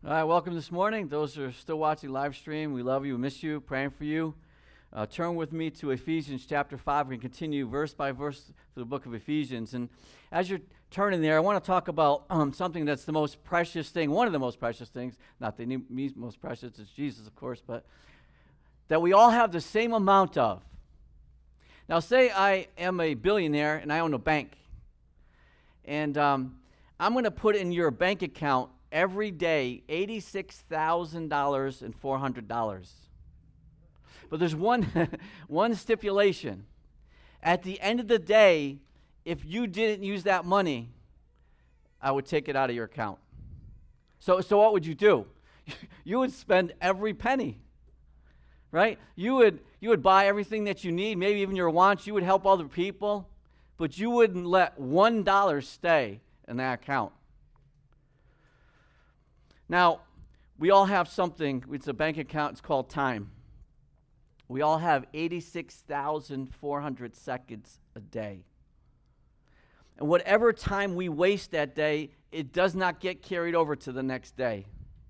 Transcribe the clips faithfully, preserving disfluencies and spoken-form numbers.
All right, welcome this morning. Those who are still watching live stream, we love you, we miss you, praying for you. Uh, turn with me to Ephesians chapter five. We can continue verse by verse through the book of Ephesians. And as you're turning there, I want to talk about um, something that's the most precious thing, one of the most precious things, not the ne- most precious, it's Jesus, of course, but that we all have the same amount of. Now, say I am a billionaire and I own a bank. And um, I'm going to put in your bank account every day eighty-six thousand dollars and four hundred dollars. But there's one, one stipulation. At the end of the day, if you didn't use that money, I would take it out of your account. So, so what would you do? You would spend every penny, right? You would, you would buy everything that you need, maybe even your wants. You would help other people, but you wouldn't let one dollar stay in that account. Now, we all have something. It's a bank account. It's called time. We all have eighty-six thousand four hundred seconds a day. And whatever time we waste that day, it does not get carried over to the next day.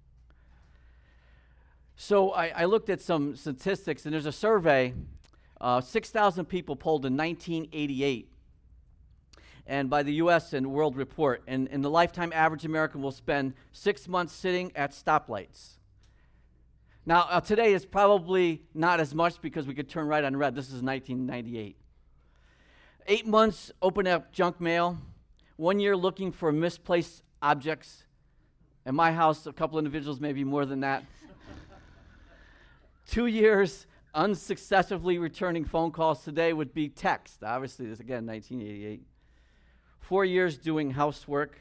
So I, I looked at some statistics, and there's a survey. Uh, six thousand people polled in nineteen eighty-eight. And by the U S and World Report. And, and the lifetime average American will spend six months sitting at stoplights. Now, uh, today is probably not as much because we could turn right on red. This is nineteen ninety-eight. Eight months open up junk mail. One year looking for misplaced objects. In my house, a couple individuals, maybe more than that. Two years unsuccessfully returning phone calls. Today would be text. Obviously, this again, nineteen eighty-eight. Four years doing housework.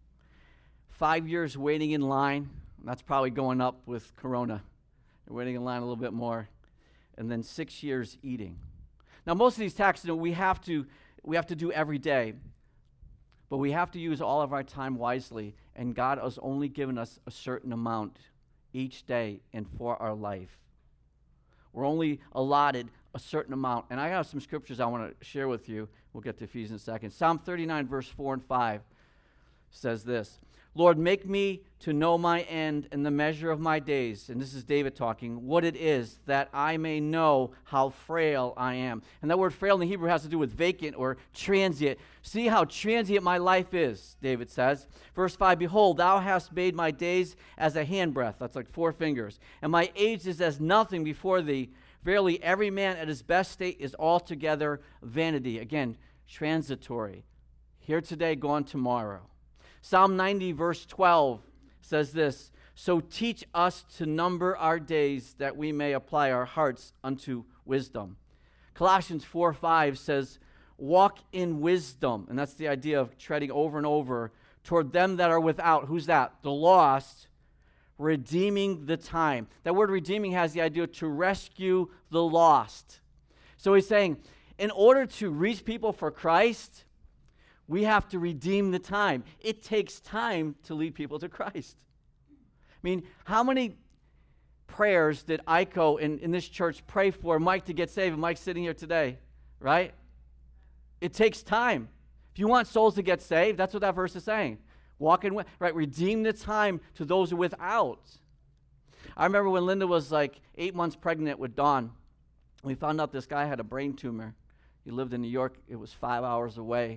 Five years waiting in line. That's probably going up with Corona. You're waiting in line a little bit more. And then six years eating. Now, most of these tasks, you know, we have to we have to do every day. But we have to use all of our time wisely. And God has only given us a certain amount each day and for our life. We're only allotted a certain amount. And I have some scriptures I want to share with you. We'll get to Ephesians in a second. Psalm thirty-nine, verse four and five says this. Lord, make me to know my end and the measure of my days. And this is David talking. What it is that I may know how frail I am. And that word frail in the Hebrew has to do with vacant or transient. See how transient my life is, David says. Verse five, behold, thou hast made my days as a handbreadth. That's like four fingers. And my age is as nothing before thee. Verily, every man at his best state is altogether vanity. Again, transitory. Here today, gone tomorrow. Psalm ninety, verse twelve says this, so teach us to number our days that we may apply our hearts unto wisdom. Colossians four five says, walk in wisdom. And that's the idea of treading over and over toward them that are without. Who's that? The lost. Redeeming the time. That word redeeming has the idea to rescue the lost. So he's saying, in order to reach people for Christ, we have to redeem the time. It takes time to lead people to Christ. I mean, how many prayers did Iko in, in this church pray for Mike to get saved? Mike's sitting here today, right? It takes time. If you want souls to get saved, that's what that verse is saying. Walk in, right? Redeem the time to those who are without. I remember when Linda was like eight months pregnant with Dawn. We found out this guy had a brain tumor. He lived in New York. It was five hours away.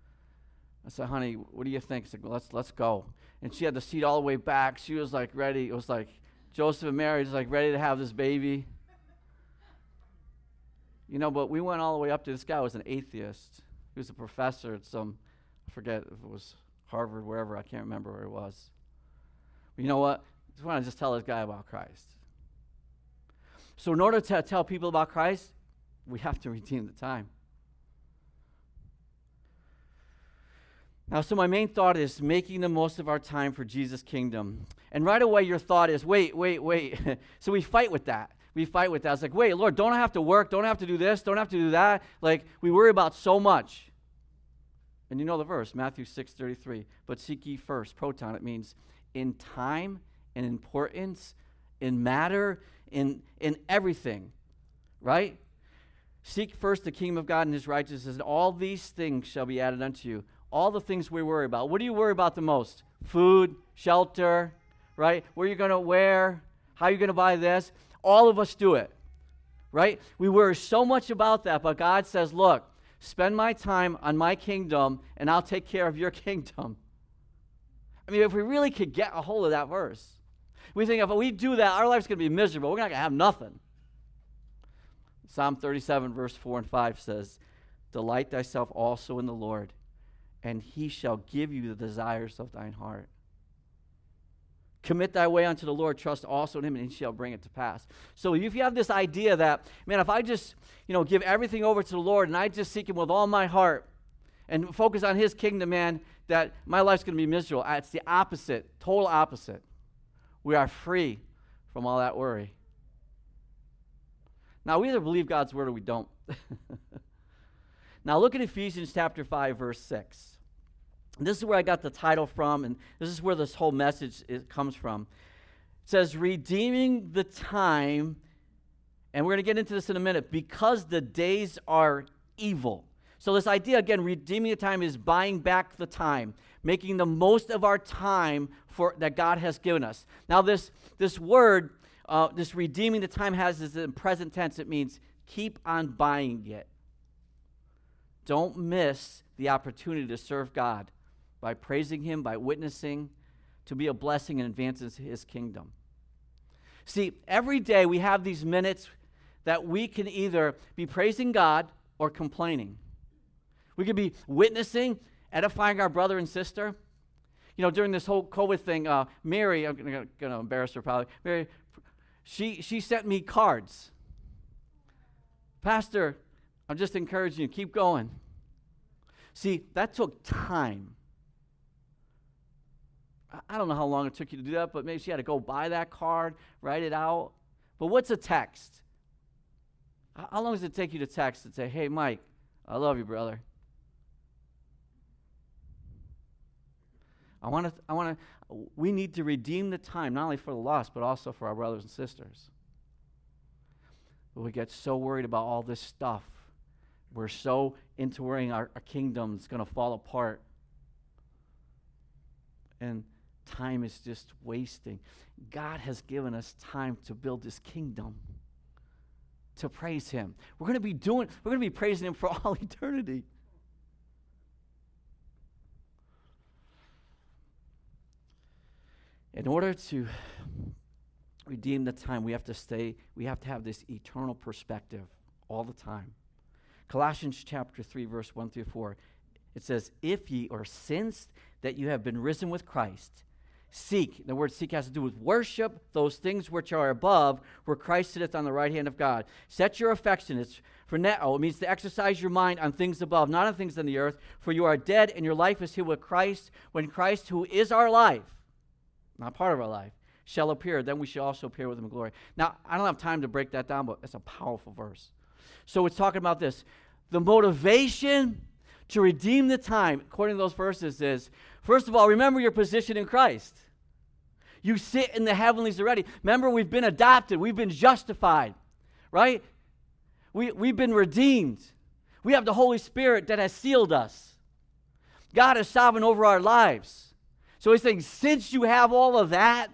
I said, honey, what do you think? I said, well, let's, let's go. And she had the seat all the way back. She was like ready. It was like Joseph and Mary was like ready to have this baby. You know, but we went all the way up to this guy was an atheist. He was a professor at some, I forget if it was Harvard, wherever, I can't remember where it was. But you know what? I just want to just tell this guy about Christ. So in order to tell people about Christ, we have to redeem the time. Now, so my main thought is making the most of our time for Jesus' kingdom. And right away your thought is, wait, wait, wait. So we fight with that. We fight with that. It's like, wait, Lord, don't I have to work? Don't I have to do this? Don't I have to do that? Like, we worry about so much. And you know the verse, Matthew six thirty-three. But seek ye first, proton, it means in time, in importance, in matter, in, in everything, right? Seek first the kingdom of God and his righteousness, and all these things shall be added unto you. All the things we worry about. What do you worry about the most? Food, shelter, right? Where you're going to wear, how you're going to buy this. All of us do it, right? We worry so much about that, but God says, look, spend my time on my kingdom, and I'll take care of your kingdom. I mean, if we really could get a hold of that verse, we think if we do that, our life's going to be miserable. We're not going to have nothing. Psalm thirty-seven, verse four and five says, delight thyself also in the Lord, and he shall give you the desires of thine heart. Commit thy way unto the Lord, trust also in him, and he shall bring it to pass. So if you have this idea that, man, if I just, you know, give everything over to the Lord, and I just seek him with all my heart, and focus on his kingdom, man, that my life's going to be miserable. It's the opposite, total opposite. We are free from all that worry. Now, we either believe God's word or we don't. Now, look at Ephesians chapter five, verse six. This is where I got the title from, and this is where this whole message is, comes from. It says, redeeming the time, and we're going to get into this in a minute, because the days are evil. So this idea, again, redeeming the time is buying back the time, making the most of our time for that God has given us. Now, this, this word, uh, this redeeming the time has this in present tense. It means keep on buying it. Don't miss the opportunity to serve God by praising him, by witnessing, to be a blessing and advance his kingdom. See, every day we have these minutes that we can either be praising God or complaining. We could be witnessing, edifying our brother and sister. You know, during this whole COVID thing, uh, Mary, I'm going to embarrass her probably, Mary, she, she sent me cards. Pastor, I'm just encouraging you, keep going. See, that took time. I don't know how long it took you to do that, but maybe she had to go buy that card, write it out. But what's a text? How long does it take you to text and say, hey, Mike, I love you, brother? I want to, I want to, we need to redeem the time, not only for the lost, but also for our brothers and sisters. But we get so worried about all this stuff. We're so into worrying our, our kingdom is going to fall apart. And time is just wasting. God has given us time to build this kingdom, to praise him. We're going to be doing, we're going to be praising him for all eternity. In order to redeem the time, we have to stay, we have to have this eternal perspective all the time. Colossians chapter three, verse one through four, it says, if ye, or since that you have been risen with Christ, seek, the word seek has to do with worship, those things which are above, where Christ sitteth on the right hand of God. Set your affections, for now, it means to exercise your mind on things above, not on things on the earth, for you are dead, and your life is hid with Christ. When Christ, who is our life, not part of our life, shall appear, then we shall also appear with him in glory. Now, I don't have time to break that down, but it's a powerful verse. So it's talking about this. The motivation to redeem the time, according to those verses, is, first of all, remember your position in Christ. You sit in the heavenlies already. Remember, we've been adopted. We've been justified, right? We, we've been redeemed. We have the Holy Spirit that has sealed us. God is sovereign over our lives. So he's saying, since you have all of that,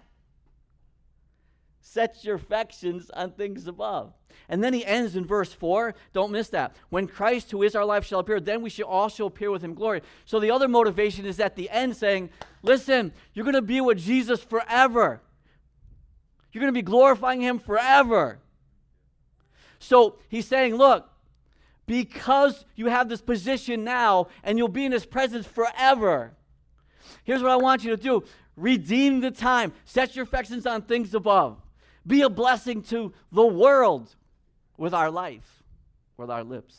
set your affections on things above. And then he ends in verse four. Don't miss that. When Christ, who is our life, shall appear, then we shall also appear with him in glory. So the other motivation is at the end saying, listen, you're going to be with Jesus forever. You're going to be glorifying him forever. So he's saying, look, because you have this position now and you'll be in his presence forever, here's what I want you to do. Redeem the time. Set your affections on things above. Be a blessing to the world with our life, with our lips.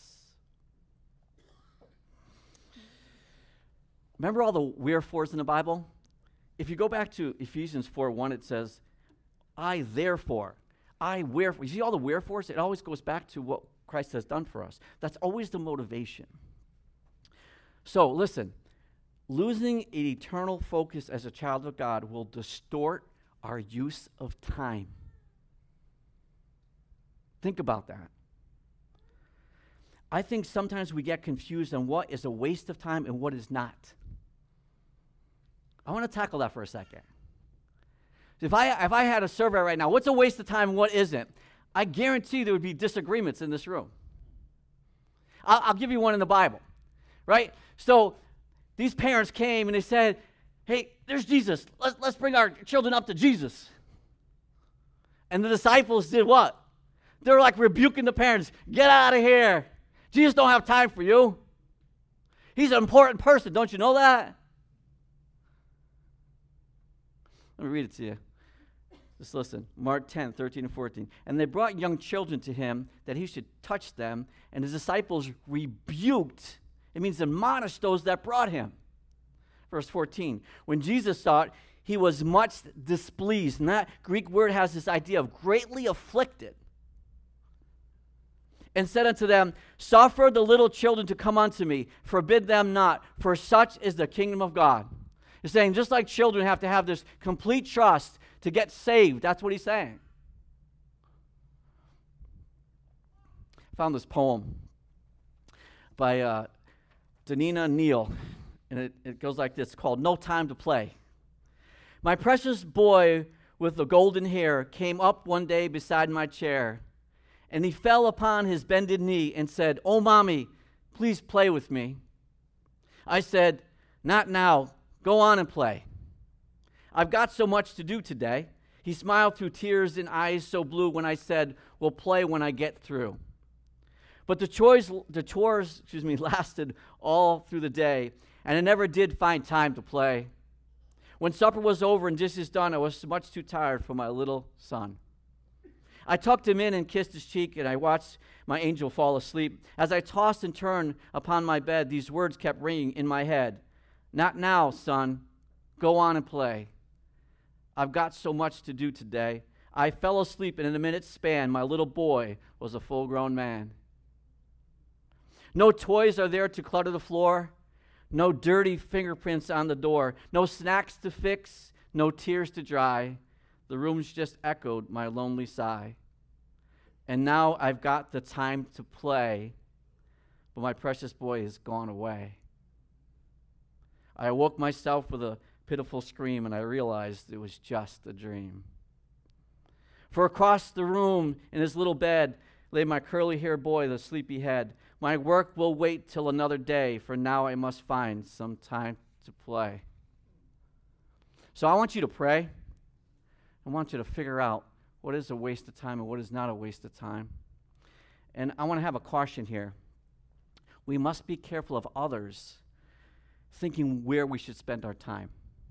Remember all the wherefores in the Bible? If you go back to Ephesians four one, it says, I therefore, I wherefore. You see all the wherefores? It always goes back to what Christ has done for us. That's always the motivation. So listen, losing an eternal focus as a child of God will distort our use of time. Think about that. I think sometimes we get confused on what is a waste of time and what is not. I want to tackle that for a second. If I, if I had a survey right now, what's a waste of time and what isn't? I guarantee there would be disagreements in this room. I'll, I'll give you one in the Bible, right? So these parents came and they said, hey, there's Jesus. Let's, let's bring our children up to Jesus. And the disciples did what? They were like rebuking the parents. Get out of here. Jesus don't have time for you. He's an important person. Don't you know that? Let me read it to you. Just listen. Mark ten, thirteen and fourteen. And they brought young children to him that he should touch them. And his disciples rebuked. It means admonished those that brought him. Verse fourteen. When Jesus saw it, he was much displeased. And that Greek word has this idea of greatly afflicted. And said unto them, suffer the little children to come unto me, forbid them not, for such is the kingdom of God. He's saying just like children have to have this complete trust to get saved. That's what he's saying. I found this poem by uh, Danina Neal, and it, it goes like this. It's called No Time to Play. My precious boy with the golden hair came up one day beside my chair, and he fell upon his bended knee and said, oh, mommy, please play with me. I said, not now. Go on and play. I've got so much to do today. He smiled through tears and eyes so blue when I said, we'll play when I get through. But the chores, the chores, excuse me, lasted all through the day, and I never did find time to play. When supper was over and dishes done, I was much too tired for my little son. I tucked him in and kissed his cheek, and I watched my angel fall asleep. As I tossed and turned upon my bed, these words kept ringing in my head. Not now, son. Go on and play. I've got so much to do today. I fell asleep, and in a minute's span, my little boy was a full-grown man. No toys are there to clutter the floor. No dirty fingerprints on the door. No snacks to fix. No tears to dry. The rooms just echoed my lonely sigh. And now I've got the time to play, but my precious boy has gone away. I awoke myself with a pitiful scream, and I realized it was just a dream. For across the room in his little bed lay my curly-haired boy, the sleepy head. My work will wait till another day, for now I must find some time to play. So I want you to pray. I want you to figure out what is a waste of time and what is not a waste of time. And I want to have a caution here. We must be careful of others thinking where we should spend our time.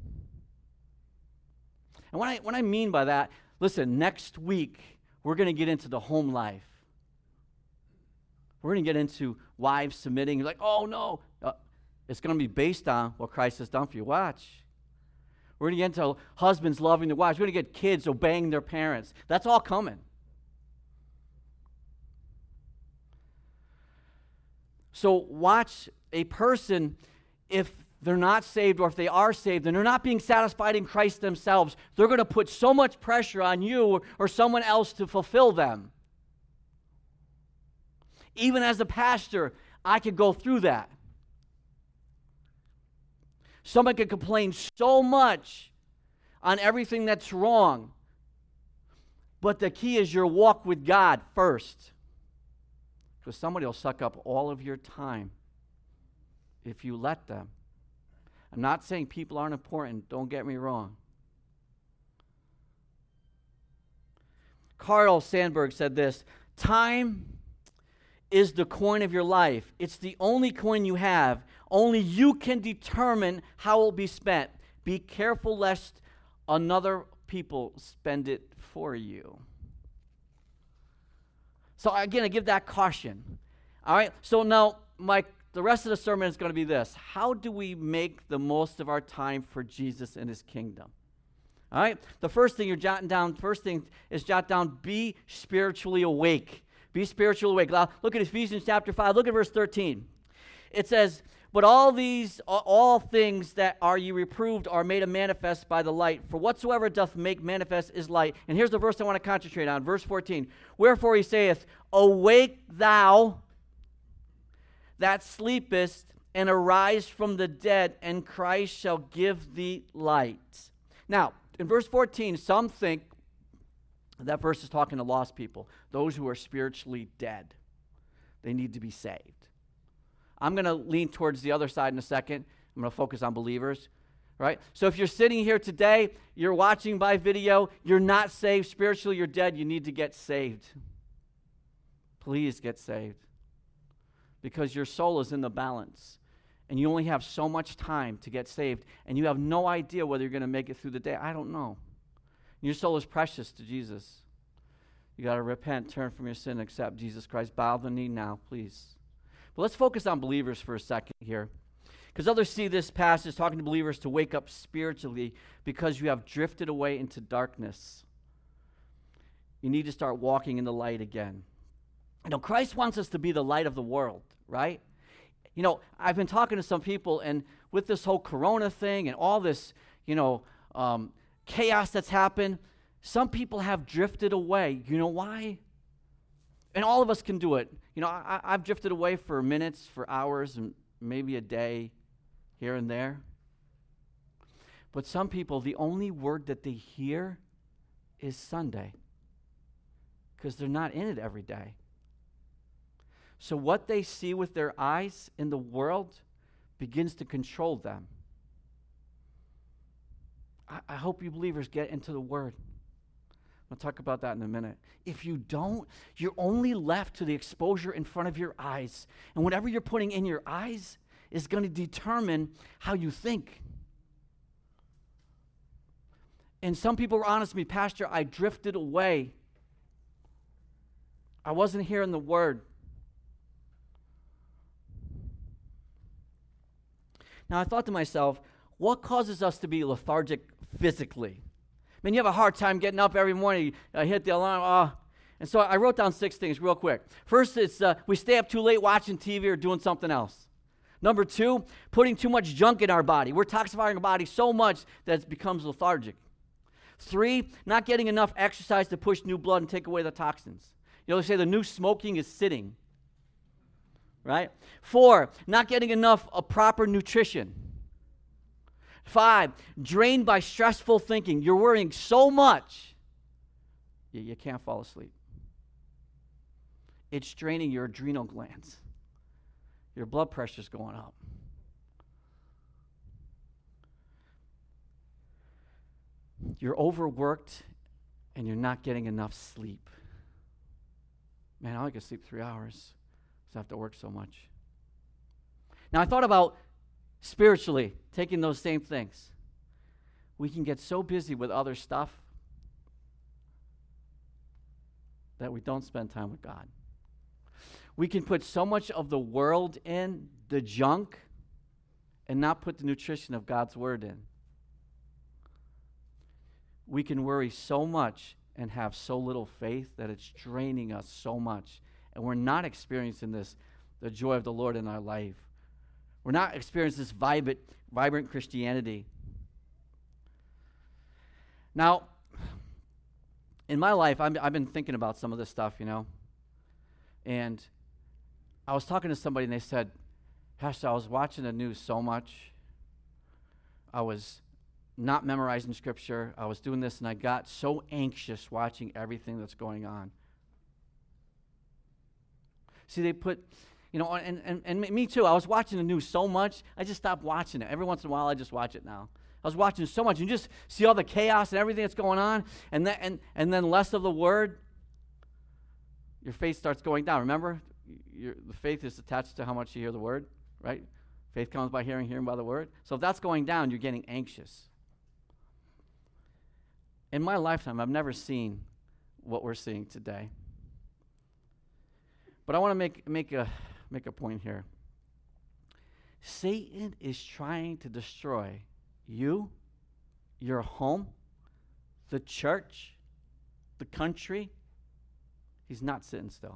And what I, what I mean by that, listen, next week we're going to get into the home life. We're going to get into wives submitting. You're like, oh no. Uh, it's going to be based on what Christ has done for you. Watch. We're going to get into husbands loving their wives. We're going to get kids obeying their parents. That's all coming. So watch a person, if they're not saved or if they are saved and they're not being satisfied in Christ themselves, they're going to put so much pressure on you or, or someone else to fulfill them. Even as a pastor, I could go through that. Someone could complain so much on everything that's wrong, but the key is your walk with God first. Because somebody will suck up all of your time if you let them. I'm not saying people aren't important, don't get me wrong. Carl Sandburg said this, time is the coin of your life. It's the only coin you have. Only you can determine how it will be spent. Be careful lest another people spend it for you. So again, I give that caution. All right, so now my the rest of the sermon is going to be this. How do we make the most of our time for Jesus and his kingdom? All right, the first thing you're jotting down, first thing is jot down, be spiritually awake. Be spiritually awake. Now, look at Ephesians chapter five. Look at verse thirteen. It says, but all these, all things that are ye reproved are made manifest by the light. For whatsoever doth make manifest is light. And here's the verse I want to concentrate on. Verse fourteen. Wherefore he saith, awake thou that sleepest, and arise from the dead, and Christ shall give thee light. Now, In verse fourteen, some think that verse is talking to lost people, those who are spiritually dead. They need to be saved. I'm going to lean towards the other side in a second. I'm going to focus on believers, right? So if you're sitting here today, you're watching by video, you're not saved spiritually, you're dead, you need to get saved. Please get saved. Because your soul is in the balance. And you only have so much time to get saved. And you have no idea whether you're going to make it through the day. I don't know. Your soul is precious to Jesus. You got to repent, turn from your sin, accept Jesus Christ. Bow the knee now, please. But let's focus on believers for a second here. Because others see this passage talking to believers to wake up spiritually because you have drifted away into darkness. You need to start walking in the light again. You know, Christ wants us to be the light of the world, right? You know, I've been talking to some people, and with this whole corona thing and all this, you know, um, chaos that's happened, some people have drifted away. You know why? And all of us can do it. You know, I, I've drifted away for minutes, for hours, and maybe a day here and there. But some people, the only word that they hear is Sunday because they're not in it every day. So what they see with their eyes in the world begins to control them. I, I hope you believers get into the Word. I'll talk about that in a minute. If you don't, you're only left to the exposure in front of your eyes. And whatever you're putting in your eyes is going to determine how you think. And some people were honest with me, Pastor, I drifted away. I wasn't hearing the Word. Now, I thought to myself, what causes us to be lethargic physically? I mean, you have a hard time getting up every morning. You uh, hit the alarm. Uh, and so I wrote down six things real quick. First, it's uh, we stay up too late watching T V or doing something else. Number two, putting too much junk in our body. We're toxifying our body so much that it becomes lethargic. Three, not getting enough exercise to push new blood and take away the toxins. You know, they say the new smoking is sitting. Right? Four, not getting enough of proper nutrition. Five, drained by stressful thinking. You're worrying so much, you, you can't fall asleep. It's draining your adrenal glands. Your blood pressure's going up. You're overworked and you're not getting enough sleep. Man, I only can sleep three hours. I have to work so much. Now, I thought about spiritually taking those same things. We can get so busy with other stuff that we don't spend time with God. We can put so much of the world in, the junk, and not put the nutrition of God's Word in. We can worry so much and have so little faith that it's draining us so much. And we're not experiencing this, the joy of the Lord in our life. We're not experiencing this vibrant, vibrant Christianity. Now, in my life, I'm, I've been thinking about some of this stuff, you know. And I was talking to somebody, and they said, Pastor, I was watching the news so much. I was not memorizing Scripture. I was doing this, and I got so anxious watching everything that's going on. See, they put, you know, and, and, and me too, I was watching the news so much, I just stopped watching it. Every once in a while, I just watch it now. I was watching so much, and you just see all the chaos and everything that's going on, and then, and, and then less of the Word, your faith starts going down. Remember, your, the faith is attached to how much you hear the Word, right? Faith comes by hearing, hearing by the Word. So if that's going down, you're getting anxious. In my lifetime, I've never seen what we're seeing today. But I want to make make a make a point here. Satan is trying to destroy you, your home, the church, the country. He's not sitting still.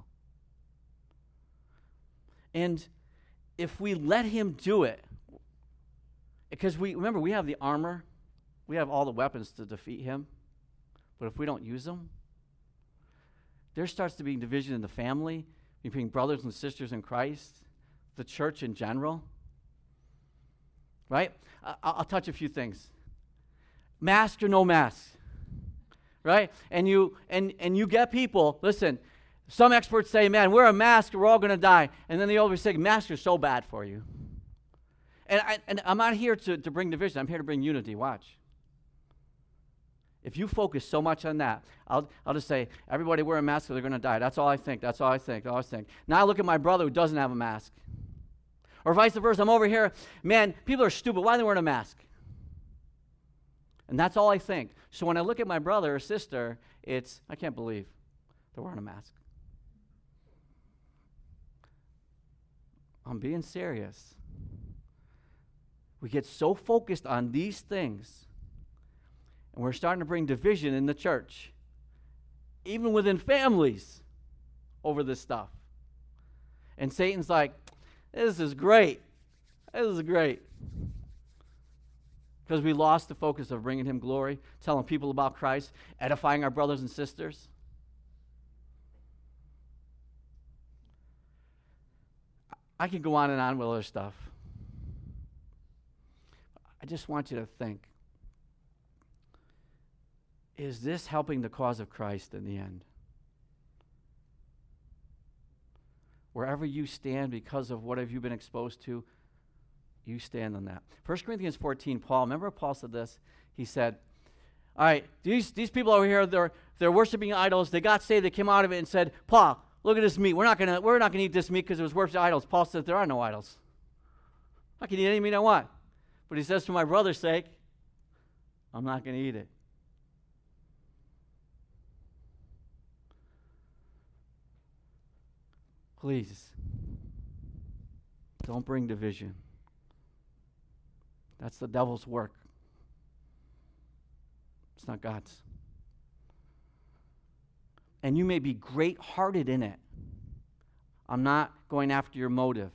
And if we let him do it, because we remember we have the armor, we have all the weapons to defeat him, but if we don't use them, there starts to be division in the family, between brothers and sisters in Christ, the church in general, right? I, I'll touch a few things. mask or no mask, right? And you and and you get people, listen, some experts say, man, wear a mask or we're all going to die. And then they always say, masks are so bad for you. And, I, and I'm not here to, to bring division. I'm here to bring unity. Watch. If you focus so much on that, I'll, I'll just say, everybody wear a mask or they're going to die. That's all I think. That's all I think. That's all I think. Now I look at my brother who doesn't have a mask. Or vice versa. I'm over here. Man, people are stupid. Why are they wearing a mask? And that's all I think. So when I look at my brother or sister, it's, I can't believe they're wearing a mask. I'm being serious. We get so focused on these things, and we're starting to bring division in the church, even within families, over this stuff. And Satan's like, this is great. This is great. Because we lost the focus of bringing him glory, telling people about Christ, edifying our brothers and sisters. I could go on and on with other stuff. I just want you to think, is this helping the cause of Christ in the end? Wherever you stand because of what have you been exposed to, you stand on that. First Corinthians fourteen, Paul, remember Paul said this? He said, all right, these, these people over here, they're, they're worshiping idols. They got saved. They came out of it and said, Paul, look at this meat. We're not gonna we're not gonna eat this meat because it was worshiping idols. Paul says there are no idols. I can eat any meat I want. But he says, for my brother's sake, I'm not gonna eat it. Please, don't bring division. That's the devil's work. It's not God's. And you may be great-hearted in it. I'm not going after your motive.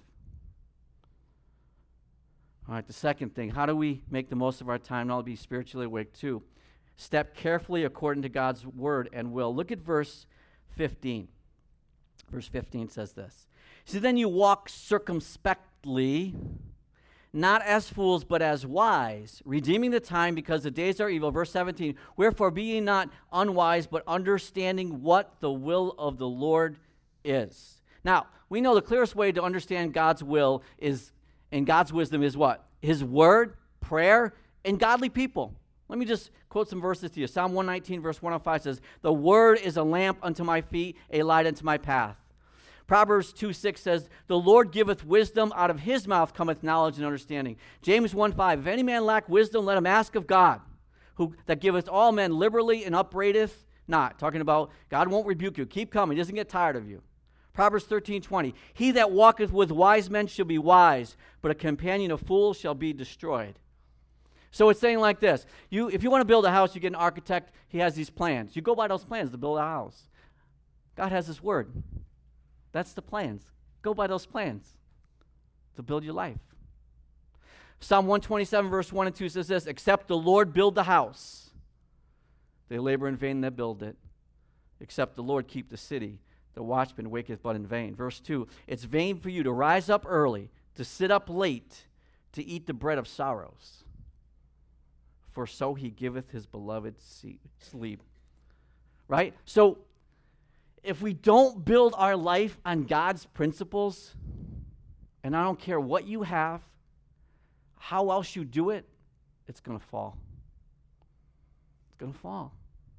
All right, the second thing, how do we make the most of our time and all be spiritually awake too? Step carefully according to God's word and will. Look at verse fifteen. Verse fifteen says this. So then you walk circumspectly, not as fools, but as wise, redeeming the time because the days are evil. Verse seventeen, wherefore be ye not unwise, but understanding what the will of the Lord is. Now, we know the clearest way to understand God's will is, and God's wisdom is what? His word, prayer, and godly people. Let me just quote some verses to you. Psalm one nineteen, verse one oh five says, the word is a lamp unto my feet, a light unto my path. Proverbs two six says, the Lord giveth wisdom, out of his mouth cometh knowledge and understanding. James one five, if any man lack wisdom, let him ask of God, who that giveth all men liberally and upbraideth not. Talking about God won't rebuke you. Keep coming. He doesn't get tired of you. Proverbs thirteen twenty, he that walketh with wise men shall be wise, but a companion of fools shall be destroyed. So it's saying like this, you if you want to build a house, you get an architect, he has these plans. You go by those plans to build a house. God has his word. That's the plans. Go by those plans to build your life. Psalm one twenty-seven, verse one and two says this, except the Lord build the house, they labor in vain that build it. Except the Lord keep the city, the watchman waketh but in vain. Verse two, it's vain for you to rise up early, to sit up late, to eat the bread of sorrows. For so he giveth his beloved sleep. Right? So, if we don't build our life on God's principles, and I don't care what you have, how else you do it, it's going to fall. It's going to fall.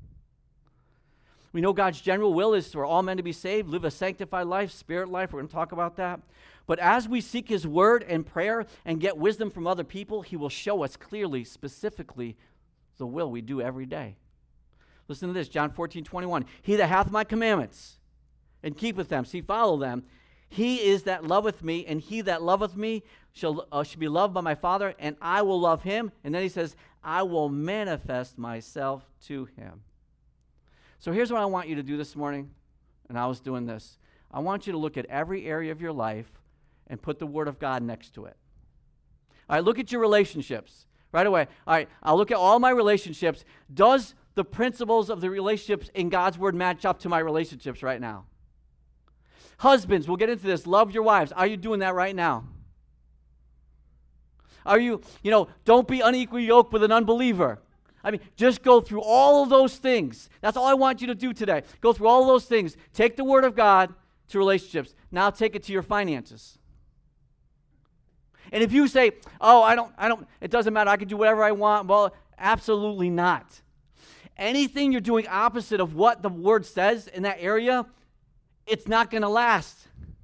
We know God's general will is for all men to be saved, live a sanctified life, spirit life. We're going to talk about that. But as we seek his word and prayer and get wisdom from other people, he will show us clearly, specifically, the will we do every day. Listen to this, John fourteen twenty-one. He that hath my commandments and keepeth them, see, follow them, he is that loveth me, and he that loveth me shall, uh, shall be loved by my Father, and I will love him. And then he says, I will manifest myself to him. So here's what I want you to do this morning, and I was doing this. I want you to look at every area of your life and put the Word of God next to it. All right, look at your relationships right away. All right, I'll look at all my relationships. Does the principles of the relationships in God's Word match up to my relationships right now? Husbands, we'll get into this. Love your wives. Are you doing that right now? Are you, you know, don't be unequally yoked with an unbeliever. I mean, just go through all of those things. That's all I want you to do today. Go through all of those things. Take the Word of God to relationships. Now take it to your finances. And if you say, oh, I don't, I don't, it doesn't matter, I can do whatever I want, well, absolutely not. Anything you're doing opposite of what the Word says in that area, it's not going to last.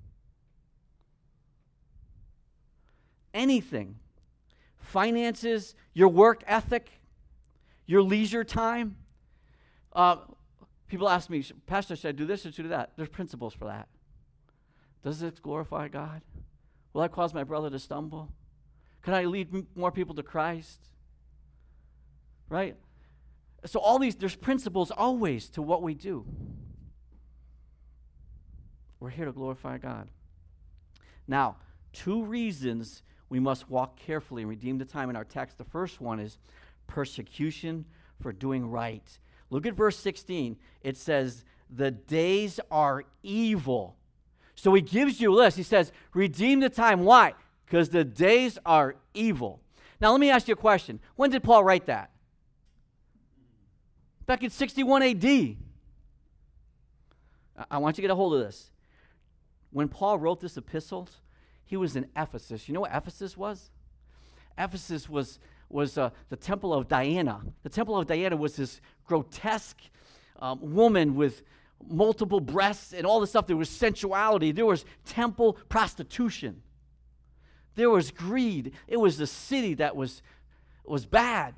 Anything. Finances, your work ethic, your leisure time. Uh, people ask me, Pastor, should I do this or should I do that? There's principles for that. Does this glorify God? Will I cause my brother to stumble? Can I lead m- more people to Christ? Right? So all these, there's principles always to what we do. We're here to glorify God. Now, two reasons we must walk carefully and redeem the time in our text. The first one is persecution for doing right. Look at verse sixteen. It says, the days are evil. So he gives you a list. He says, redeem the time. Why? Because the days are evil. Now, let me ask you a question. When did Paul write that? Back in sixty-one A D. I want you to get a hold of this. When Paul wrote this epistle, he was in Ephesus. You know what Ephesus was? Ephesus was, was uh, the temple of Diana. The temple of Diana was this grotesque um, woman with multiple breasts and all this stuff. There was sensuality. There was temple prostitution. There was greed. It was a city that was, was bad.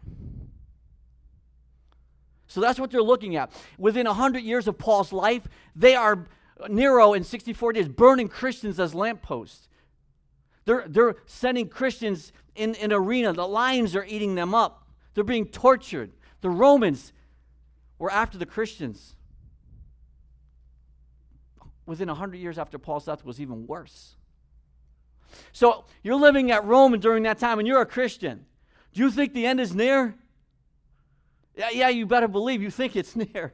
So that's what they're looking at. Within one hundred years of Paul's life, they are, Nero in sixty-four days, burning Christians as lampposts. They're, they're sending Christians in an arena. The lions are eating them up. They're being tortured. The Romans were after the Christians. Within one hundred years after Paul's death, it was even worse. So you're living at Rome during that time, and you're a Christian. Do you think the end is near? Yeah, yeah, you better believe you think it's near.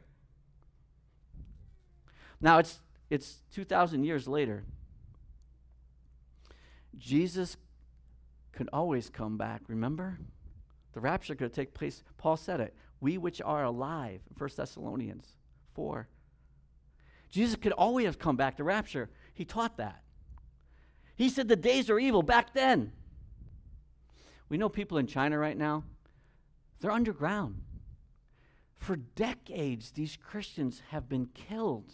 Now, it's it's two thousand years later. Jesus could always come back, remember? The rapture could take place. Paul said it. We which are alive, First Thessalonians four. Jesus could always have come back. The rapture, he taught that. He said the days are evil back then. We know people in China right now, they're underground. For decades, these Christians have been killed.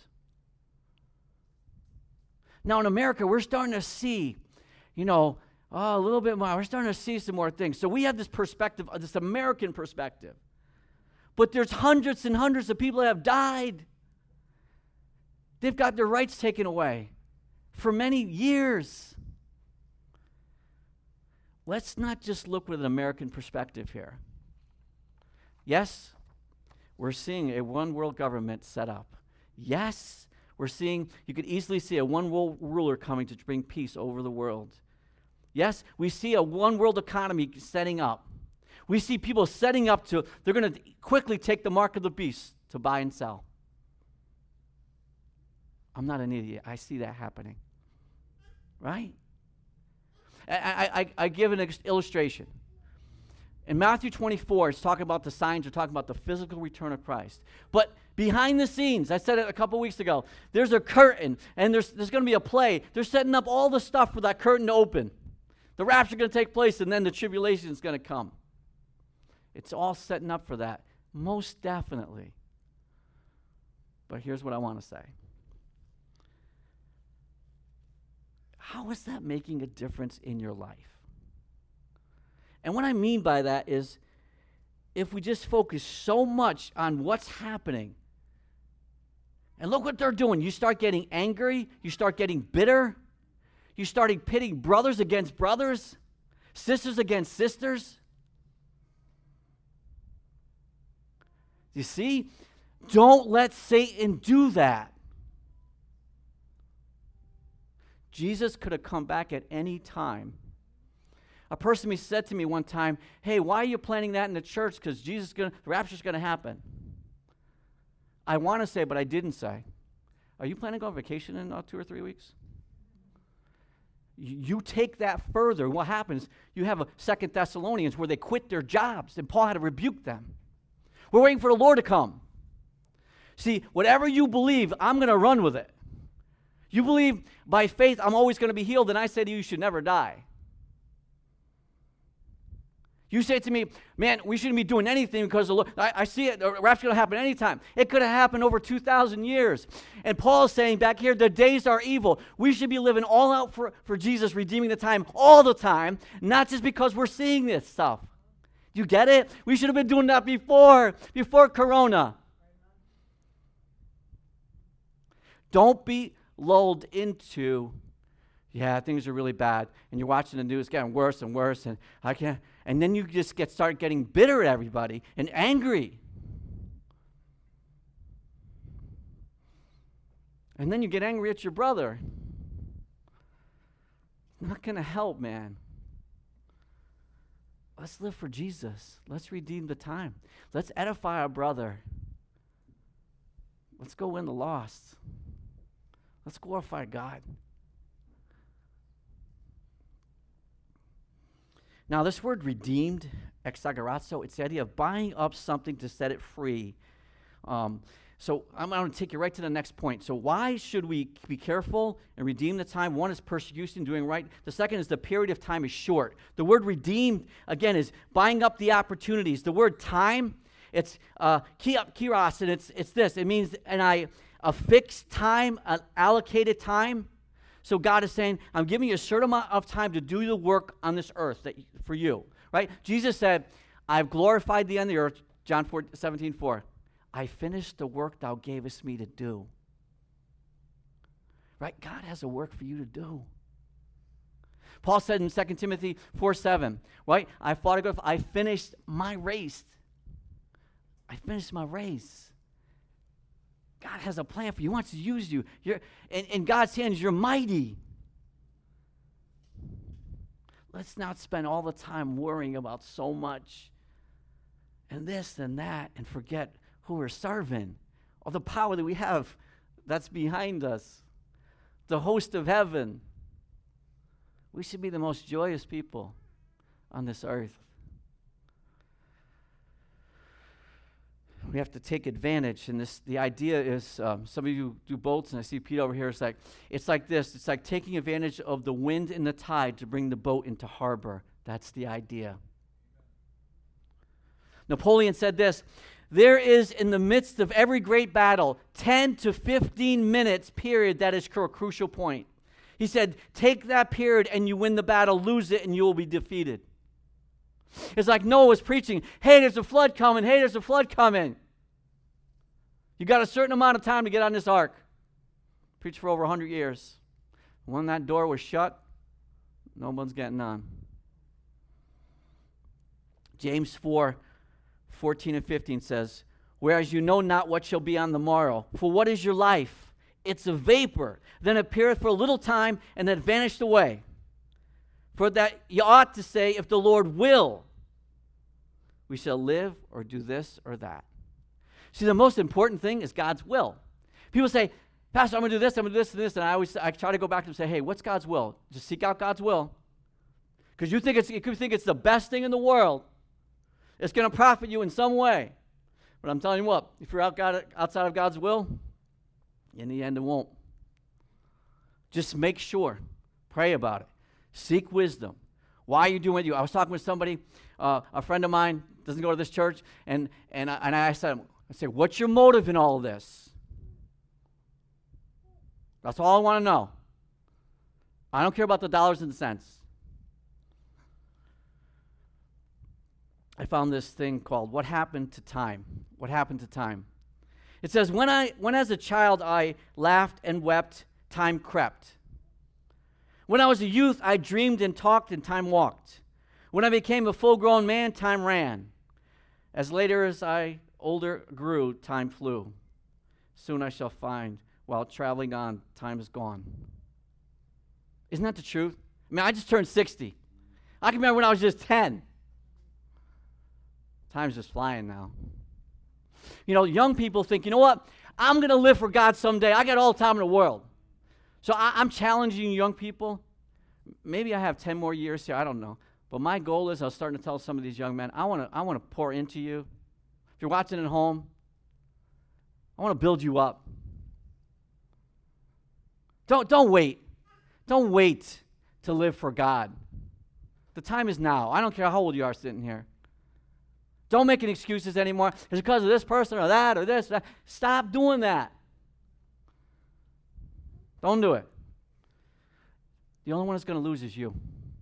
Now in America, we're starting to see, you know, oh, a little bit more. We're starting to see some more things. So we have this perspective, this American perspective. But there's hundreds and hundreds of people that have died. They've got their rights taken away for many years. Let's not just look with an American perspective here. Yes, we're seeing a one world government set up. Yes, we're seeing, you could easily see a one world ruler coming to bring peace over the world. Yes, we see a one world economy setting up. We see people setting up to, they're going to quickly take the mark of the beast to buy and sell. I'm not an idiot. I see that happening. Right? I, I, I give an ex- illustration. In Matthew twenty-four, it's talking about the signs, it's talking about the physical return of Christ. But behind the scenes, I said it a couple weeks ago, there's a curtain, and there's, there's going to be a play. They're setting up all the stuff for that curtain to open. The rapture is going to take place, and then the tribulation is going to come. It's all setting up for that, most definitely. But here's what I want to say. How is that making a difference in your life? And what I mean by that is, if we just focus so much on what's happening, and look what they're doing. You start getting angry. You start getting bitter. You start pitting brothers against brothers, sisters against sisters. You see? Don't let Satan do that. Jesus could have come back at any time. A person said to me one time, hey, why are you planning that in the church? Because Jesus is gonna, the rapture is going to happen. I want to say, but I didn't say. Are you planning to go on vacation in uh, two or three weeks? You, you take that further. What happens? You have a Second Thessalonians where they quit their jobs, and Paul had to rebuke them. We're waiting for the Lord to come. See, whatever you believe, I'm going to run with it. You believe by faith I'm always going to be healed, and I say to you, you should never die. You say to me, man, we shouldn't be doing anything because the Lord, I, I see it, the rapture going to happen anytime. It could have happened over two thousand years. And Paul is saying back here, the days are evil. We should be living all out for, for Jesus, redeeming the time all the time, not just because we're seeing this stuff. Do you get it? We should have been doing that before, before Corona. Don't be lulled into, yeah, things are really bad, and you're watching the news getting worse and worse, and I can't, and then you just get start getting bitter at everybody and angry. And then you get angry at your brother. It's not going to help, man. Let's live for Jesus. Let's redeem the time. Let's edify our brother. Let's go win the lost. Let's glorify God. Now, this word redeemed, exagorazo, it's the idea of buying up something to set it free. Um, so I'm going to take you right to the next point. So why should we be careful and redeem the time? One is persecution, doing right. The second is the period of time is short. The word redeemed, again, is buying up the opportunities. The word time, it's uh, kairos, and it's it's this. It means and I a fixed time, an allocated time. So God is saying, I'm giving you a certain amount of time to do the work on this earth that for you, right? Jesus said, I've glorified thee on the earth, John seventeen four. I finished the work thou gavest me to do. Right? God has a work for you to do. Paul said in Second Timothy four seven, right? I fought a good fight. I finished my race. I finished my race. God has a plan for you. He wants to use you. You're, in, in God's hands, you're mighty. Let's not spend all the time worrying about so much and this and that and forget who we're serving, or the power that we have that's behind us, the host of heaven. We should be the most joyous people on this earth. We have to take advantage, and this the idea is, um, some of you do boats, and I see Pete over here. It's like, it's like this. It's like taking advantage of the wind and the tide to bring the boat into harbor. That's the idea. Napoleon said this, there is in the midst of every great battle, ten to fifteen minutes period that is a crucial point. He said, take that period and you win the battle, lose it, and you will be defeated. It's like Noah was preaching, hey, there's a flood coming, hey, there's a flood coming. You got a certain amount of time to get on this ark. Preached for over one hundred years. When that door was shut, no one's getting on. James four, fourteen and fifteen says, whereas you know not what shall be on the morrow. For what is your life? It's a vapor, then appeareth for a little time, and then vanished away. For that you ought to say, if the Lord will, we shall live or do this or that. See, the most important thing is God's will. People say, Pastor, I'm going to do this, I'm going to do this and this, and I always I try to go back to them and say, hey, what's God's will? Just seek out God's will. Because you think it's you could think it's the best thing in the world. It's going to profit you in some way. But I'm telling you what, if you're out God, outside of God's will, in the end it won't. Just make sure. Pray about it. Seek wisdom. Why are you doing what you? I was talking with somebody, uh, a friend of mine, doesn't go to this church, and and I, and I said, I said, what's your motive in all of this? That's all I want to know. I don't care about the dollars and the cents. I found this thing called What Happened to Time. What Happened to Time? It says, when I when as a child I laughed and wept, time crept. When I was a youth, I dreamed and talked, and time walked. When I became a full-grown man, time ran. As later as I older grew, time flew. Soon I shall find, while traveling on, time is gone. Isn't that the truth? I mean, I just turned sixty. I can remember when I was just ten. Time's just flying now. You know, young people think, you know what? I'm going to live for God someday. I got all the time in the world. So I, I'm challenging young people. Maybe I have ten more years here. I don't know. But my goal is, I was starting to tell some of these young men, I want to I want to pour into you. you're watching at home, I want to build you up. Don't, don't wait. Don't wait to live for God. The time is now. I don't care how old you are sitting here. Don't make any excuses anymore. It's because of this person or that or this. That. Stop doing that. Don't do it. The only one that's going to lose is you.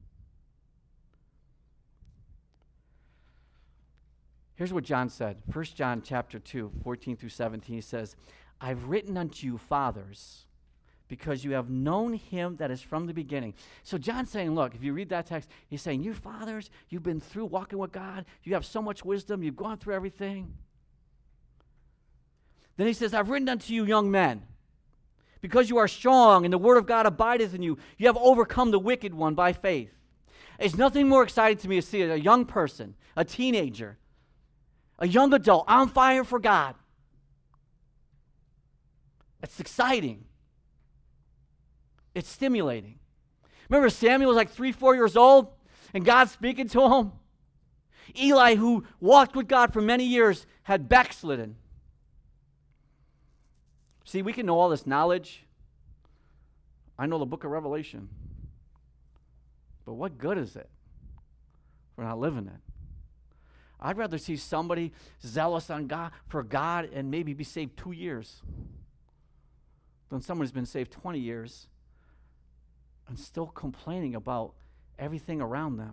Here's what John said. First John chapter two, fourteen through seventeen. He says, I've written unto you, fathers, because you have known him that is from the beginning. So John's saying, look, if you read that text, he's saying, you fathers, you've been through walking with God. You have so much wisdom. You've gone through everything. Then he says, I've written unto you, young men, because you are strong and the word of God abideth in you. You have overcome the wicked one by faith. It's nothing more exciting to me to see a young person, a teenager, a young adult on fire for God. It's exciting. It's stimulating. Remember Samuel was like three, four years old, and God's speaking to him? Eli, who walked with God for many years, had backslidden. See, we can know all this knowledge. I know the book of Revelation. But what good is it if we're not living it? I'd rather see somebody zealous on God for God and maybe be saved two years than someone who's been saved twenty years and still complaining about everything around them.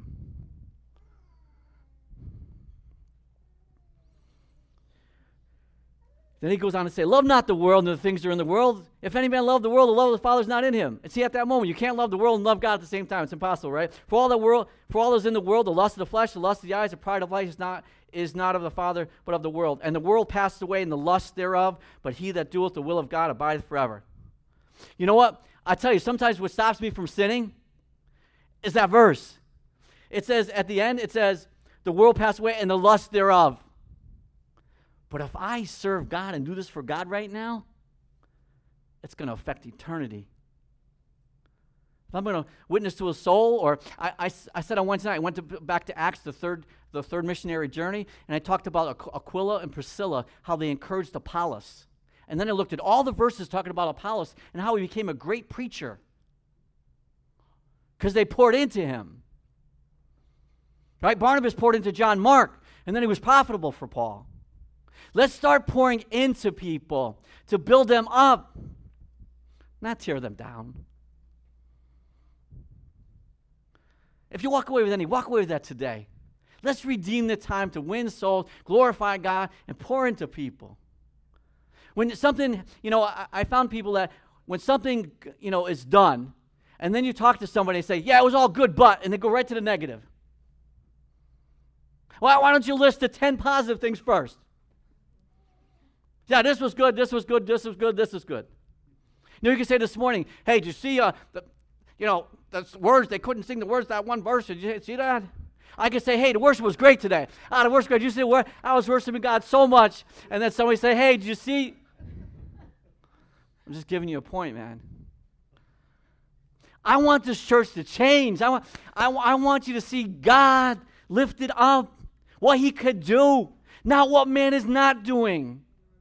Then he goes on to say, love not the world and the things that are in the world. If any man love the world, the love of the Father is not in him. And see, at that moment, you can't love the world and love God at the same time. It's impossible, right? For all the world, for all those in the world, the lust of the flesh, the lust of the eyes, the pride of life is not, is not of the Father, but of the world. And the world passeth away and the lust thereof, but he that doeth the will of God abideth forever. You know what? I tell you, sometimes what stops me from sinning is that verse. It says, at the end, it says, the world passed away and the lust thereof. But if I serve God and do this for God right now, it's going to affect eternity. If I'm going to witness to a soul, or I, I, I said on Wednesday night, I went to, back to Acts, the third, the third missionary journey, and I talked about Aqu- Aquila and Priscilla, how they encouraged Apollos. And then I looked at all the verses talking about Apollos and how he became a great preacher because they poured into him. Right? Barnabas poured into John Mark, and then he was profitable for Paul. Let's start pouring into people to build them up, not tear them down. If you walk away with any, walk away with that today. Let's redeem the time to win souls, glorify God, and pour into people. When something, you know, I, I found people that when something, you know, is done, and then you talk to somebody and say, yeah, it was all good, but, and they go right to the negative. Well, why don't you list the ten positive things first? Yeah, this was good, this was good, this was good, this is good. You know, you can say this morning, hey, did you see, uh, the, you know, the words, they couldn't sing the words that one verse. Did you see that? I could say, hey, the worship was great today. Ah, the worship was great. Did you see the word? I was worshiping God so much. And then somebody say, hey, did you see? I'm just giving you a point, man. I want this church to change. I want, I, I want you to see God lifted up, what he could do, not what man is not doing.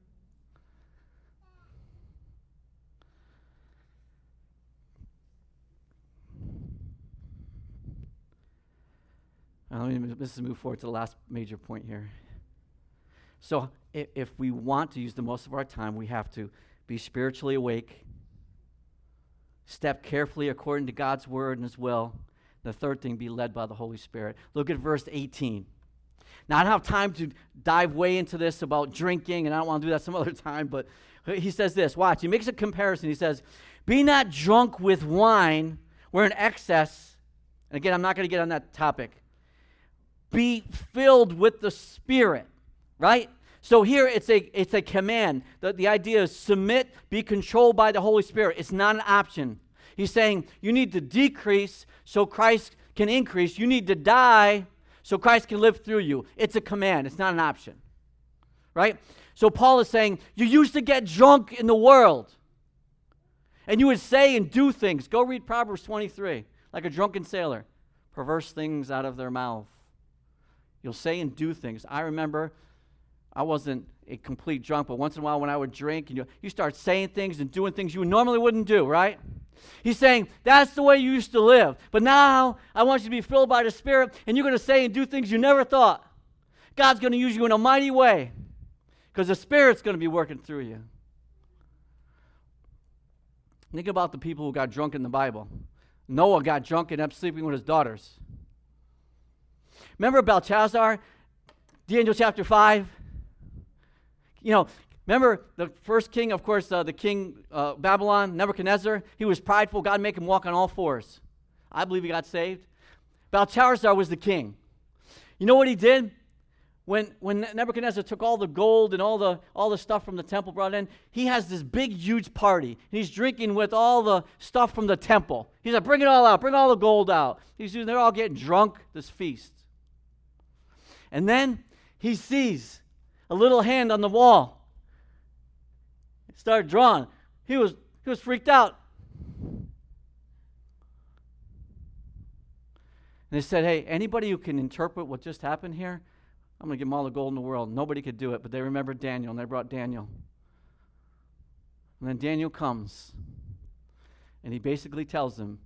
Now, let me let's move forward to the last major point here. So if, if we want to use the most of our time, we have to be spiritually awake, step carefully according to God's word and his will. The third thing, be led by the Holy Spirit. Look at verse eighteen. Now, I don't have time to dive way into this about drinking, and I don't want to do that some other time, but he says this. Watch, he makes a comparison. He says, be not drunk with wine, wherein excess, and again, I'm not going to get on that topic. Be filled with the Spirit, right? So here it's a it's a command. The, the idea is submit, be controlled by the Holy Spirit. It's not an option. He's saying you need to decrease so Christ can increase. You need to die so Christ can live through you. It's a command. It's not an option, right? So Paul is saying you used to get drunk in the world, and you would say and do things. Go read Proverbs twenty-three, like a drunken sailor. Perverse things out of their mouth. You'll say and do things. I remember I wasn't a complete drunk, but once in a while when I would drink, you know, you start saying things and doing things you normally wouldn't do, right? He's saying, that's the way you used to live. But now I want you to be filled by the Spirit, and you're going to say and do things you never thought. God's going to use you in a mighty way because the Spirit's going to be working through you. Think about the people who got drunk in the Bible. Noah got drunk and ended up sleeping with his daughters. Remember Belshazzar, Daniel chapter five? You know, remember the first king, of course, uh, the king uh, Babylon, Nebuchadnezzar? He was prideful. God made him walk on all fours. I believe he got saved. Belshazzar was the king. You know what he did? When when Nebuchadnezzar took all the gold and all the all the stuff from the temple brought in, he has this big, huge party. And he's drinking with all the stuff from the temple. He's like, bring it all out. Bring all the gold out. He's they're all getting drunk, this feast. And then he sees a little hand on the wall. He started drawing. He was he was freaked out. And they said, hey, anybody who can interpret what just happened here, I'm going to give them all the gold in the world. Nobody could do it, but they remembered Daniel, and they brought Daniel. And then Daniel comes, and he basically tells them,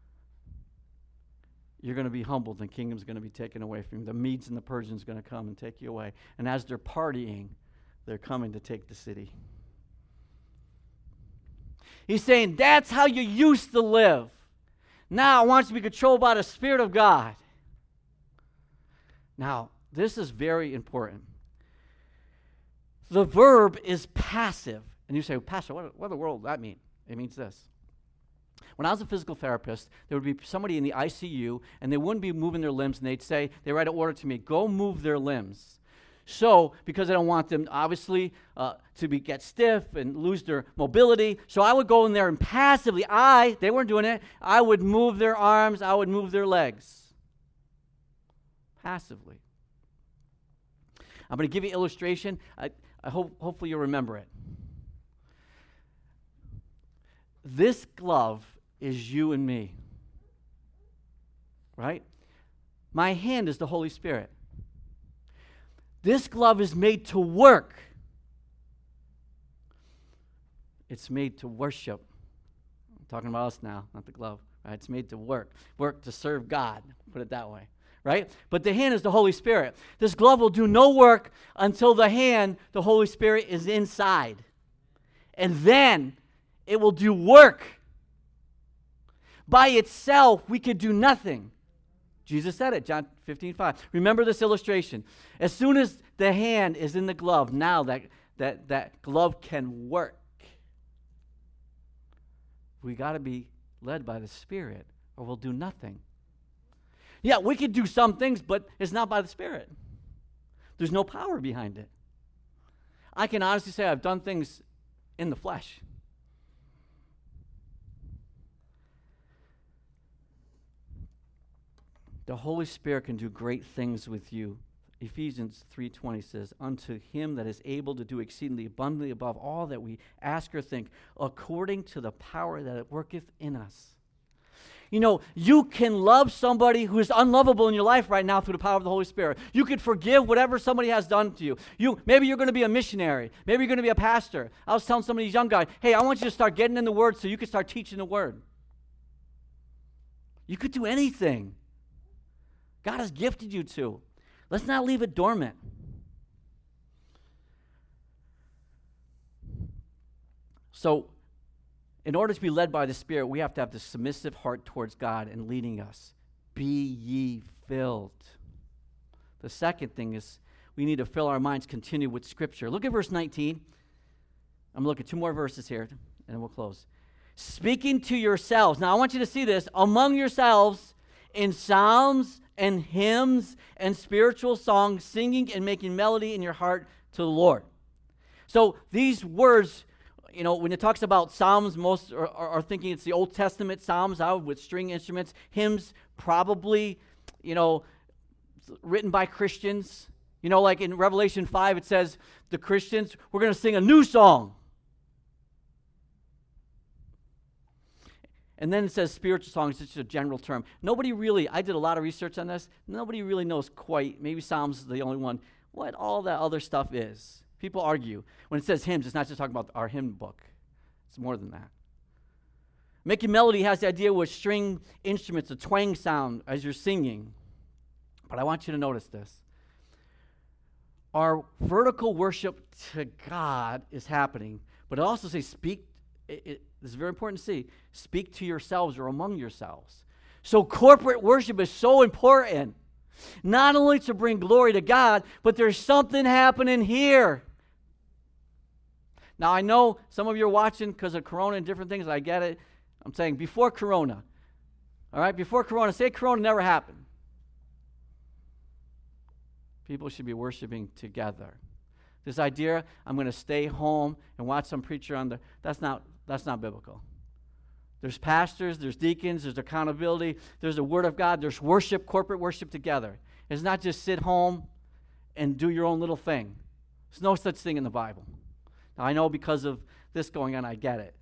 you're going to be humbled, and the kingdom's going to be taken away from you. The Medes and the Persians are going to come and take you away. And as they're partying, they're coming to take the city. He's saying, that's how you used to live. Now I want you to be controlled by the Spirit of God. Now, this is very important. The verb is passive. And you say, well, Pastor, what, what in the world does that mean? It means this. When I was a physical therapist, there would be somebody in the I C U, and they wouldn't be moving their limbs, and they'd say, they write an order to me, go move their limbs. So, because I don't want them, obviously, uh, to be get stiff and lose their mobility, so I would go in there and passively, I, they weren't doing it, I would move their arms, I would move their legs. Passively. I'm going to give you an illustration. I, I hope, hopefully you'll remember it. This glove is you and me, right? My hand is the Holy Spirit. This glove is made to work. It's made to worship. I'm talking about us now, not the glove. Right? It's made to work. Work to serve God, put it that way. Right? But the hand is the Holy Spirit. This glove will do no work until the hand, the Holy Spirit, is inside. And then it will do work. By itself, we could do nothing. Jesus said it, John fifteen five. Remember this illustration. As soon as the hand is in the glove, now that, that, that glove can work. We got to be led by the Spirit, or we'll do nothing. Yeah, we could do some things, but it's not by the Spirit. There's no power behind it. I can honestly say I've done things in the flesh. The Holy Spirit can do great things with you. Ephesians three twenty says, unto him that is able to do exceedingly abundantly above all that we ask or think, according to the power that worketh in us. You know, you can love somebody who is unlovable in your life right now through the power of the Holy Spirit. You could forgive whatever somebody has done to you. You maybe you're going to be a missionary. Maybe you're going to be a pastor. I was telling some of these young guys, hey, I want you to start getting in the Word so you can start teaching the Word. You could do anything God has gifted you to. Let's not leave it dormant. So, in order to be led by the Spirit, we have to have the submissive heart towards God and leading us. Be ye filled. The second thing is we need to fill our minds continue with Scripture. Look at verse nineteen. I'm looking at two more verses here, and then we'll close. Speaking to yourselves. Now, I want you to see this. Among yourselves in psalms and hymns and spiritual songs, singing and making melody in your heart to the Lord. So these words, you know, when it talks about psalms, most are, are, are thinking it's the Old Testament psalms out with string instruments. Hymns, probably, you know, written by Christians. You know, like in Revelation five, it says, the Christians, we're going to sing a new song. And then it says spiritual songs, it's just a general term. Nobody really, I did a lot of research on this, nobody really knows quite, maybe Psalms is the only one, what all that other stuff is. People argue. When it says hymns, it's not just talking about our hymn book. It's more than that. Making melody has the idea with string instruments, a twang sound as you're singing. But I want you to notice this. Our vertical worship to God is happening, but it also says speak, it, it, this is very important to see, speak to yourselves or among yourselves. So corporate worship is so important, not only to bring glory to God, but there's something happening here. Now, I know some of you are watching because of Corona and different things. I get it. I'm saying before Corona. All right? Before Corona. Say Corona never happened. People should be worshiping together. This idea, I'm going to stay home and watch some preacher on the, that's not, that's not biblical. There's pastors, there's deacons, there's accountability, there's the Word of God, there's worship, corporate worship together. It's not just sit home and do your own little thing. There's no such thing in the Bible. Now, I know because of this going on, I get it.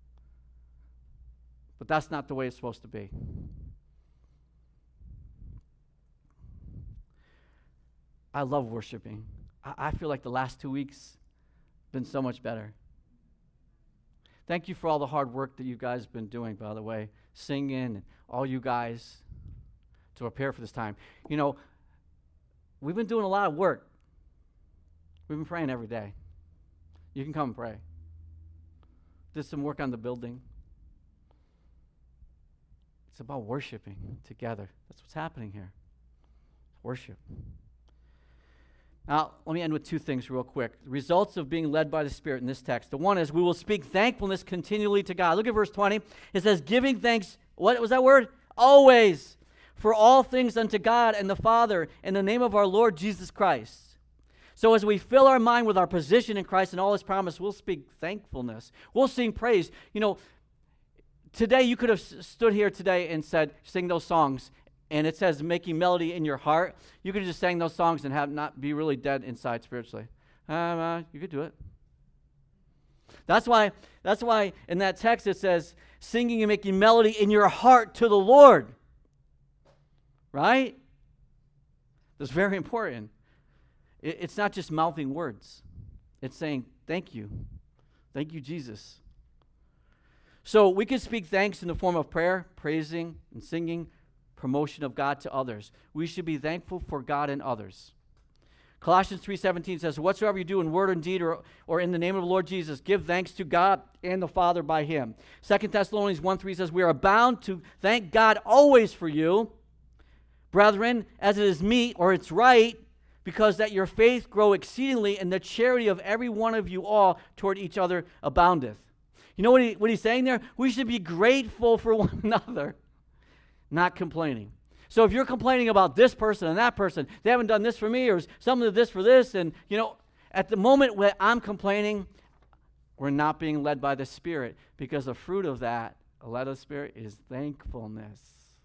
But that's not the way it's supposed to be. I love worshiping. I, I feel like the last two weeks have been so much better. Thank you for all the hard work that you guys have been doing, by the way, singing, and all you guys to prepare for this time. You know, we've been doing a lot of work. We've been praying every day. You can come and pray. Did some work on the building. It's about worshiping together. That's what's happening here. Worship. Now, let me end with two things real quick. The results of being led by the Spirit in this text. The one is we will speak thankfulness continually to God. Look at verse twenty. It says, giving thanks, what was that word? Always, for all things unto God and the Father in the name of our Lord Jesus Christ. So as we fill our mind with our position in Christ and all His promise, we'll speak thankfulness. We'll sing praise. You know, today you could have stood here today and said, sing those songs, and it says making melody in your heart. You could have just sang those songs and have not be really dead inside spiritually. Um, uh, you could do it. That's why, that's why in that text it says singing and making melody in your heart to the Lord. Right? That's very important. It, it's not just mouthing words. It's saying, thank you. Thank you, Jesus. So we can speak thanks in the form of prayer, praising, and singing, promotion of God to others. We should be thankful for God and others. Colossians three seventeen says, whatsoever you do in word and deed or, or in the name of the Lord Jesus, give thanks to God and the Father by Him. Second Thessalonians one three says, we are bound to thank God always for you, brethren, as it is meet, or it's right, because that your faith grow exceedingly, and the charity of every one of you all toward each other aboundeth. You know what, he, what he's saying there? We should be grateful for one another, not complaining. So if you're complaining about this person and that person, they haven't done this for me, or some of this for this, and, you know, at the moment when I'm complaining, we're not being led by the Spirit, because the fruit of that, led of the Spirit, is thankfulness.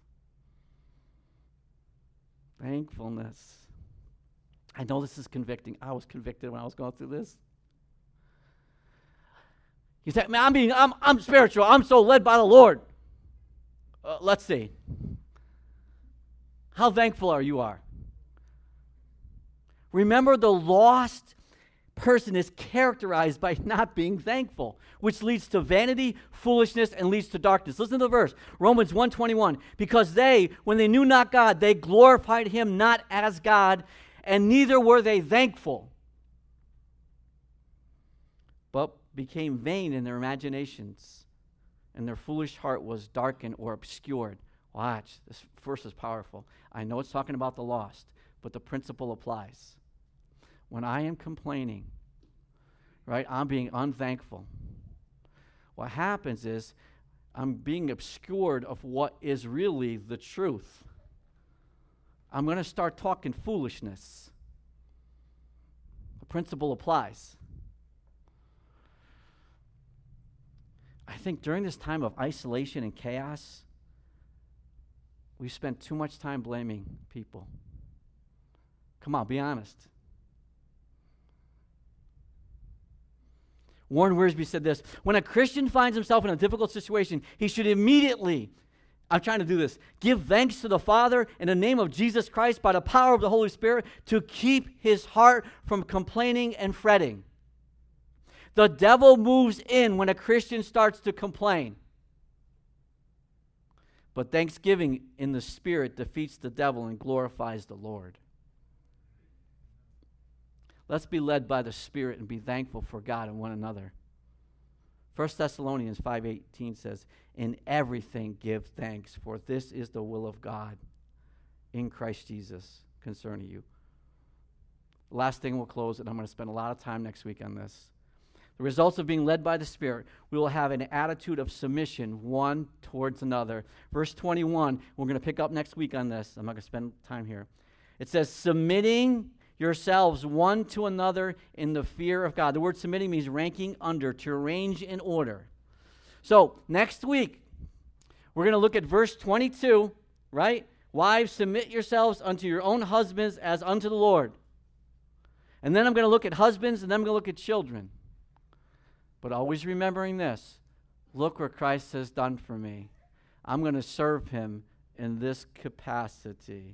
Thankfulness. I know this is convicting. I was convicted when I was going through this. You say, man, I'm being, I'm, I'm spiritual. I'm so led by the Lord. Uh, let's see. How thankful are you are? Remember, the lost person is characterized by not being thankful, which leads to vanity, foolishness, and leads to darkness. Listen to the verse, Romans one twenty-one. Because they, when they knew not God, they glorified Him not as God, and neither were they thankful, but became vain in their imaginations, and their foolish heart was darkened or obscured. Watch, this verse is powerful. I know it's talking about the lost, but the principle applies. When I am complaining, right, I'm being unthankful. What happens is I'm being obscured of what is really the truth. I'm going to start talking foolishness. The principle applies. I think during this time of isolation and chaos, we spent too much time blaming people. Come on, be honest. Warren Wiersbe said this, when a Christian finds himself in a difficult situation, he should immediately, I'm trying to do this. Give thanks to the Father in the name of Jesus Christ by the power of the Holy Spirit to keep his heart from complaining and fretting. The devil moves in when a Christian starts to complain. But thanksgiving in the Spirit defeats the devil and glorifies the Lord. Let's be led by the Spirit and be thankful for God and one another. First Thessalonians five eighteen says, in everything give thanks, for this is the will of God in Christ Jesus concerning you. Last thing we'll close, and I'm going to spend a lot of time next week on this. The results of being led by the Spirit, we will have an attitude of submission one towards another. Verse twenty-one, we're going to pick up next week on this. I'm not going to spend time here. It says, submitting yourselves one to another in the fear of God. The word submitting means ranking under, to arrange in order. So, next week, we're going to look at verse twenty-two, right? Wives, submit yourselves unto your own husbands as unto the Lord. And then I'm going to look at husbands, and then I'm going to look at children. But always remembering this, look what Christ has done for me. I'm going to serve him in this capacity.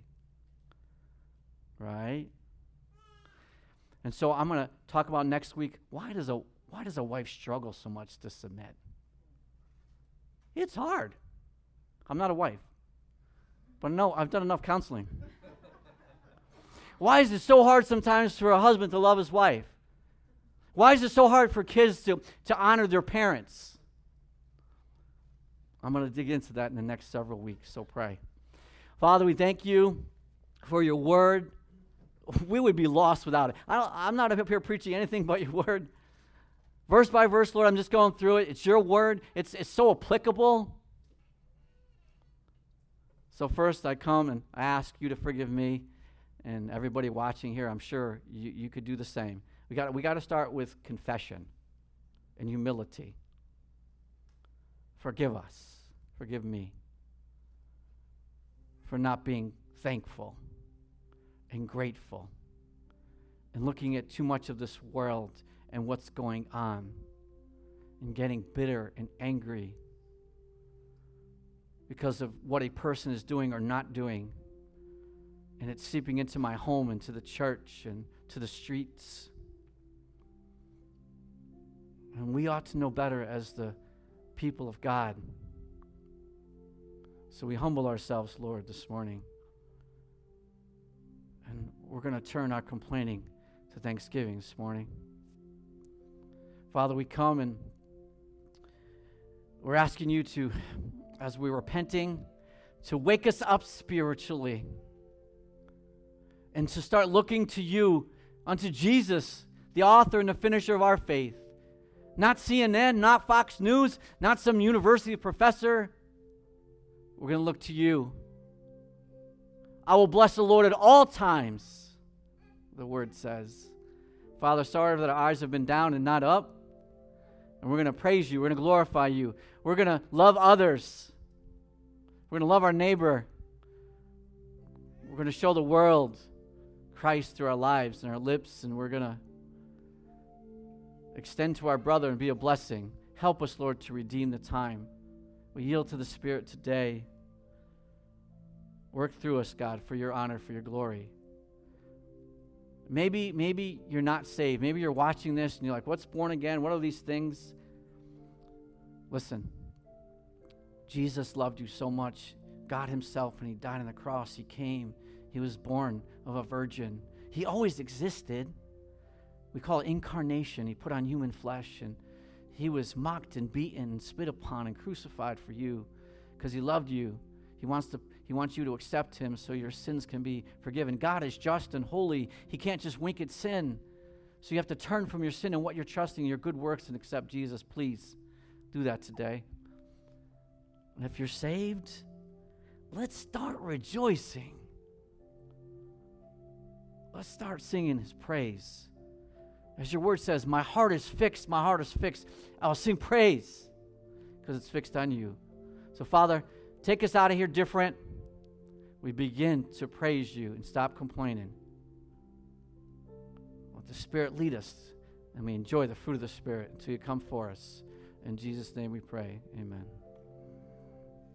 Right? And so I'm going to talk about next week, why does a why does a wife struggle so much to submit? It's hard. I'm not a wife. But no, I've done enough counseling. Why is it so hard sometimes for a husband to love his wife? Why is it so hard for kids to, to honor their parents? I'm going to dig into that in the next several weeks, so pray. Father, we thank you for your word. We would be lost without it. I don't, I'm not up here preaching anything but your word. Verse by verse, Lord, I'm just going through it. It's your word. It's, it's so applicable. So first I come and I ask you to forgive me, and everybody watching here, I'm sure you, you could do the same. We got we got to start with confession and humility. Forgive us. Forgive me for not being thankful and grateful and looking at too much of this world and what's going on and getting bitter and angry because of what a person is doing or not doing. And it's seeping into my home and to the church and to the streets. And we ought to know better as the people of God. So we humble ourselves, Lord, this morning. And we're going to turn our complaining to thanksgiving this morning. Father, we come and we're asking you to, as we're repenting, to wake us up spiritually and to start looking to you, unto Jesus, the author and the finisher of our faith. Not C N N, not Fox News, not some university professor. We're going to look to you. I will bless the Lord at all times, the word says. Father, sorry that our eyes have been down and not up. And we're going to praise you. We're going to glorify you. We're going to love others. We're going to love our neighbor. We're going to show the world Christ through our lives and our lips, and we're going to extend to our brother and be a blessing. Help us, Lord, to redeem the time. We yield to the Spirit today. Work through us, God, for your honor, for your glory. Maybe, maybe you're not saved. Maybe you're watching this and you're like, what's born again? What are these things? Listen, Jesus loved you so much. God himself, when he died on the cross, he came. He was born of a virgin. He always existed. We call it incarnation. He put on human flesh, and he was mocked and beaten and spit upon and crucified for you because he loved you. He wants to. He wants you to accept him so your sins can be forgiven. God is just and holy. He can't just wink at sin. So you have to turn from your sin and what you're trusting, your good works, and accept Jesus. Please do that today. And if you're saved, let's start rejoicing. Let's start singing his praise. As your word says, my heart is fixed, my heart is fixed. I'll sing praise because it's fixed on you. So, Father, take us out of here different. We begin to praise you and stop complaining. Let the Spirit lead us, and we enjoy the fruit of the Spirit until you come for us. In Jesus' name we pray. Amen.